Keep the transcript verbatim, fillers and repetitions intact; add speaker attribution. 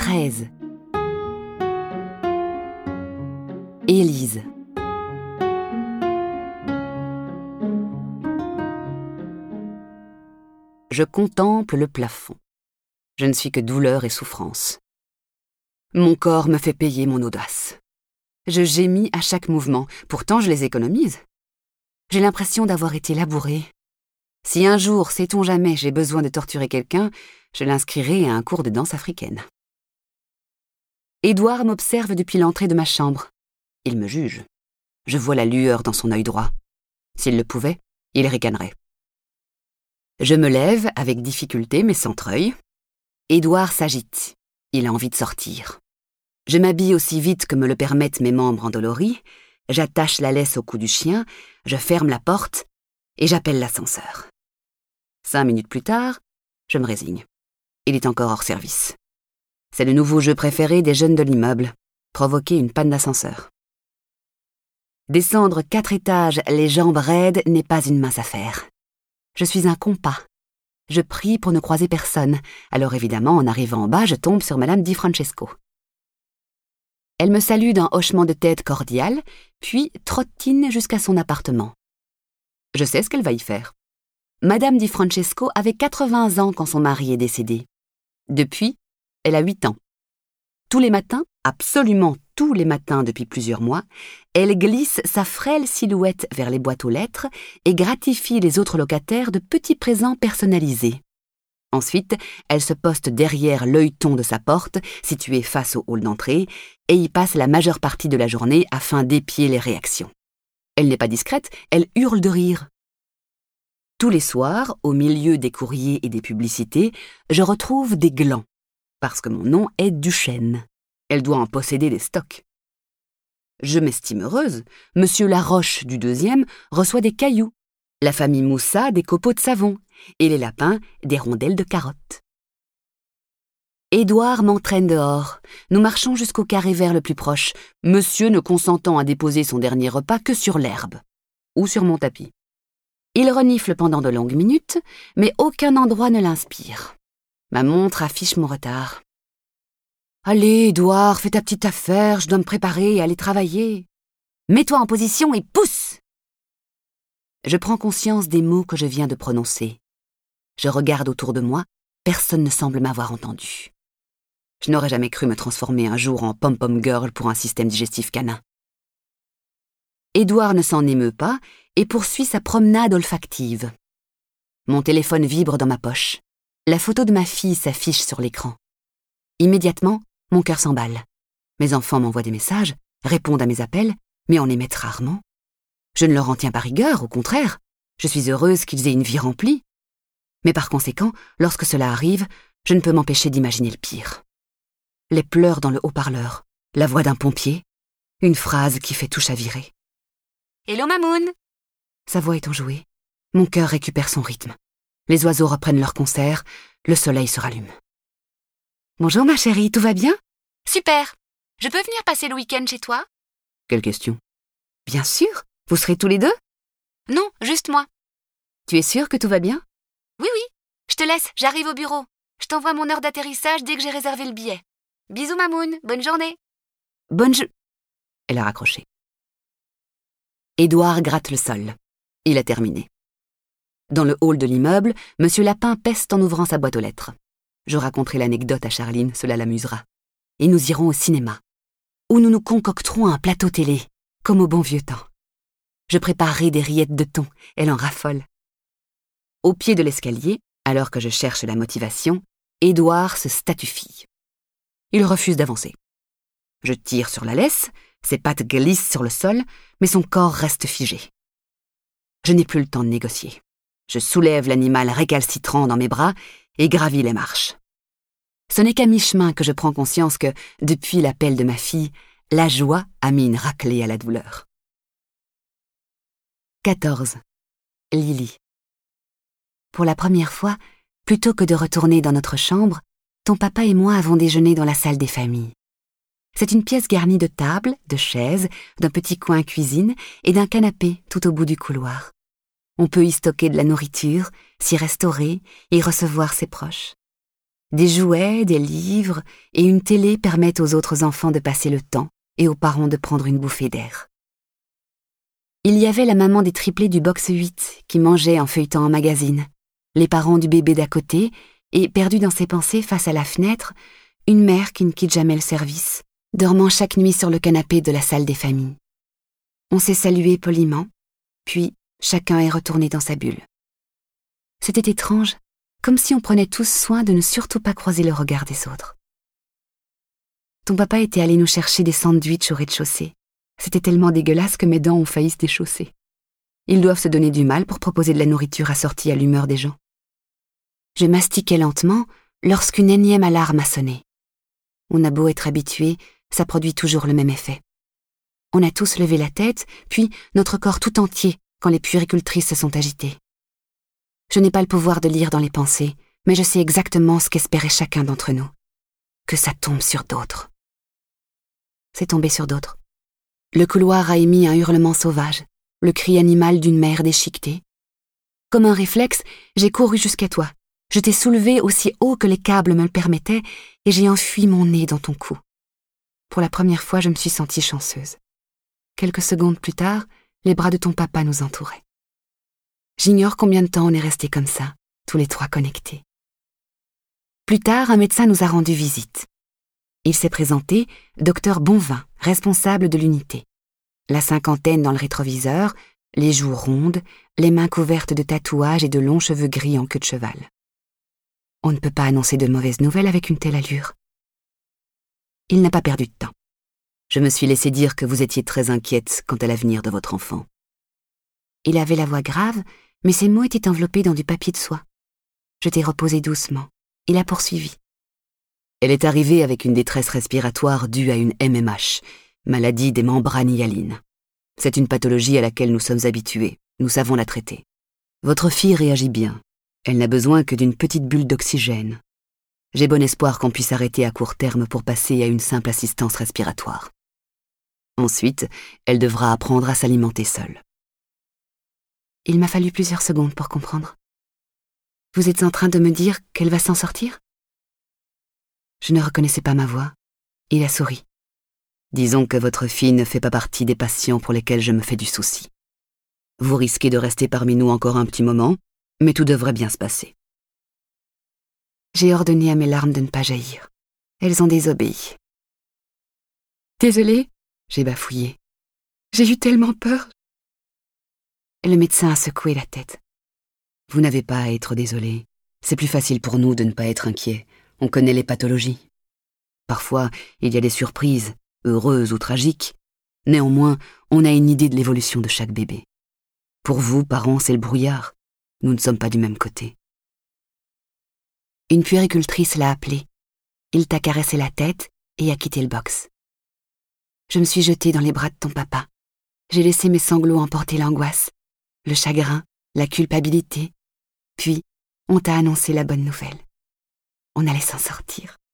Speaker 1: treize. Élise. Je contemple le plafond. Je ne suis que douleur et souffrance. Mon corps me fait payer mon audace. Je gémis à chaque mouvement, pourtant je les économise. J'ai l'impression d'avoir été labourée. Si un jour, sait-on jamais, j'ai besoin de torturer quelqu'un, je l'inscrirai à un cours de danse africaine. Édouard m'observe depuis l'entrée de ma chambre. Il me juge. Je vois la lueur dans son œil droit. S'il le pouvait, il ricanerait. Je me lève avec difficulté mais sans treuil. Édouard s'agite. Il a envie de sortir. Je m'habille aussi vite que me le permettent mes membres endoloris. J'attache la laisse au cou du chien, je ferme la porte et j'appelle l'ascenseur. Cinq minutes plus tard, je me résigne. Il est encore hors service. C'est le nouveau jeu préféré des jeunes de l'immeuble, provoquer une panne d'ascenseur. Descendre quatre étages les jambes raides n'est pas une mince affaire. Je suis un compas. Je prie pour ne croiser personne, alors évidemment, en arrivant en bas, je tombe sur Madame Di Francesco. Elle me salue d'un hochement de tête cordial, puis trottine jusqu'à son appartement. Je sais ce qu'elle va y faire. Madame Di Francesco avait quatre-vingts ans quand son mari est décédé. Depuis, elle a huit ans. Tous les matins, absolument tous les matins depuis plusieurs mois, elle glisse sa frêle silhouette vers les boîtes aux lettres et gratifie les autres locataires de petits présents personnalisés. Ensuite, elle se poste derrière l'œilleton de sa porte, située face au hall d'entrée, et y passe la majeure partie de la journée afin d'épier les réactions. Elle n'est pas discrète, elle hurle de rire. Tous les soirs, au milieu des courriers et des publicités, je retrouve des glands, parce que mon nom est Duchesne. Elle doit en posséder des stocks. Je m'estime heureuse. Monsieur Laroche du deuxième reçoit des cailloux, la famille Moussa des copeaux de savon, et les lapins des rondelles de carottes. Édouard m'entraîne dehors. Nous marchons jusqu'au carré vert le plus proche, monsieur ne consentant à déposer son dernier repas que sur l'herbe, ou sur mon tapis. Il renifle pendant de longues minutes, mais aucun endroit ne l'inspire. Ma montre affiche mon retard. « Allez, Édouard, fais ta petite affaire, je dois me préparer et aller travailler. Mets-toi en position et pousse !» Je prends conscience des mots que je viens de prononcer. Je regarde autour de moi, personne ne semble m'avoir entendu. Je n'aurais jamais cru me transformer un jour en pom-pom girl pour un système digestif canin. Édouard ne s'en émeut pas et poursuit sa promenade olfactive. Mon téléphone vibre dans ma poche. La photo de ma fille s'affiche sur l'écran. Immédiatement, mon cœur s'emballe. Mes enfants m'envoient des messages, répondent à mes appels, mais en émettent rarement. Je ne leur en tiens pas rigueur, au contraire. Je suis heureuse qu'ils aient une vie remplie. Mais par conséquent, lorsque cela arrive, je ne peux m'empêcher d'imaginer le pire. Les pleurs dans le haut-parleur, la voix d'un pompier, une phrase qui fait tout chavirer. « Hello Mamoun !» Sa voix est enjouée. Mon cœur récupère son rythme. Les oiseaux reprennent leur concert, le soleil se rallume. « Bonjour ma chérie, tout va bien ?»«
Speaker 2: Super. Je peux venir passer le week-end chez toi ?»«
Speaker 1: Quelle question ?»« Bien sûr. Vous serez tous les deux ?»«
Speaker 2: Non, juste moi. »«
Speaker 1: Tu es sûre que tout va bien ?»«
Speaker 2: Oui, oui. Je te laisse, j'arrive au bureau. Je t'envoie mon heure d'atterrissage dès que j'ai réservé le billet. Bisous Mamoun, bonne journée. »«
Speaker 1: Bonne jo... » Elle a raccroché. Édouard gratte le sol. Il a terminé. Dans le hall de l'immeuble, Monsieur Lapin peste en ouvrant sa boîte aux lettres. Je raconterai l'anecdote à Charline, cela l'amusera. Et nous irons au cinéma, où nous nous concocterons un plateau télé, comme au bon vieux temps. Je préparerai des rillettes de thon, elle en raffole. Au pied de l'escalier, alors que je cherche la motivation, Édouard se statufie. Il refuse d'avancer. Je tire sur la laisse, ses pattes glissent sur le sol, mais son corps reste figé. Je n'ai plus le temps de négocier. Je soulève l'animal récalcitrant dans mes bras et gravis les marches. Ce n'est qu'à mi-chemin que je prends conscience que, depuis l'appel de ma fille, la joie a mis une raclée à la douleur. quatorze. Lily. Pour la première fois, plutôt que de retourner dans notre chambre, ton papa et moi avons déjeuné dans la salle des familles. C'est une pièce garnie de tables, de chaises, d'un petit coin cuisine et d'un canapé tout au bout du couloir. On peut y stocker de la nourriture, s'y restaurer et recevoir ses proches. Des jouets, des livres et une télé permettent aux autres enfants de passer le temps et aux parents de prendre une bouffée d'air. Il y avait la maman des triplés du box huit qui mangeait en feuilletant un magazine, les parents du bébé d'à côté et, perdue dans ses pensées face à la fenêtre, une mère qui ne quitte jamais le service, dormant chaque nuit sur le canapé de la salle des familles. On s'est salué poliment, puis chacun est retourné dans sa bulle. C'était étrange, comme si on prenait tous soin de ne surtout pas croiser le regard des autres. Ton papa était allé nous chercher des sandwichs au rez-de-chaussée. C'était tellement dégueulasse que mes dents ont failli se déchausser. Ils doivent se donner du mal pour proposer de la nourriture assortie à l'humeur des gens. Je mastiquais lentement lorsqu'une énième alarme a sonné. On a beau être habitué, ça produit toujours le même effet. On a tous levé la tête, puis notre corps tout entier quand les puéricultrices se sont agitées. Je n'ai pas le pouvoir de lire dans les pensées, mais je sais exactement ce qu'espérait chacun d'entre nous. Que ça tombe sur d'autres. C'est tombé sur d'autres. Le couloir a émis un hurlement sauvage, le cri animal d'une mère déchiquetée. Comme un réflexe, j'ai couru jusqu'à toi. Je t'ai soulevé aussi haut que les câbles me le permettaient et j'ai enfui mon nez dans ton cou. Pour la première fois, je me suis sentie chanceuse. Quelques secondes plus tard, les bras de ton papa nous entouraient. J'ignore combien de temps on est restés comme ça, tous les trois connectés. Plus tard, un médecin nous a rendu visite. Il s'est présenté, docteur Bonvin, responsable de l'unité. La cinquantaine dans le rétroviseur, les joues rondes, les mains couvertes de tatouages et de longs cheveux gris en queue de cheval. On ne peut pas annoncer de mauvaises nouvelles avec une telle allure. Il n'a pas perdu de temps. Je me suis laissé dire que vous étiez très inquiète quant à l'avenir de votre enfant. Il avait la voix grave, mais ses mots étaient enveloppés dans du papier de soie. Je t'ai reposé doucement. Il a poursuivi. Elle est arrivée avec une détresse respiratoire due à une M M H, maladie des membranes hyalines. C'est une pathologie à laquelle nous sommes habitués. Nous savons la traiter. Votre fille réagit bien. Elle n'a besoin que d'une petite bulle d'oxygène. J'ai bon espoir qu'on puisse arrêter à court terme pour passer à une simple assistance respiratoire. Ensuite, elle devra apprendre à s'alimenter seule. Il m'a fallu plusieurs secondes pour comprendre. Vous êtes en train de me dire qu'elle va s'en sortir ? Je ne reconnaissais pas ma voix. Il a souri. Disons que votre fille ne fait pas partie des patients pour lesquels je me fais du souci. Vous risquez de rester parmi nous encore un petit moment, mais tout devrait bien se passer. J'ai ordonné à mes larmes de ne pas jaillir. Elles ont désobéi. Désolée, j'ai bafouillé. J'ai eu tellement peur. Le médecin a secoué la tête. Vous n'avez pas à être désolé. C'est plus facile pour nous de ne pas être inquiets. On connaît les pathologies. Parfois, il y a des surprises, heureuses ou tragiques. Néanmoins, on a une idée de l'évolution de chaque bébé. Pour vous, parents, c'est le brouillard. Nous ne sommes pas du même côté. Une puéricultrice l'a appelé. Il t'a caressé la tête et a quitté le box. Je me suis jetée dans les bras de ton papa. J'ai laissé mes sanglots emporter l'angoisse, le chagrin, la culpabilité. Puis, on t'a annoncé la bonne nouvelle. On allait s'en sortir.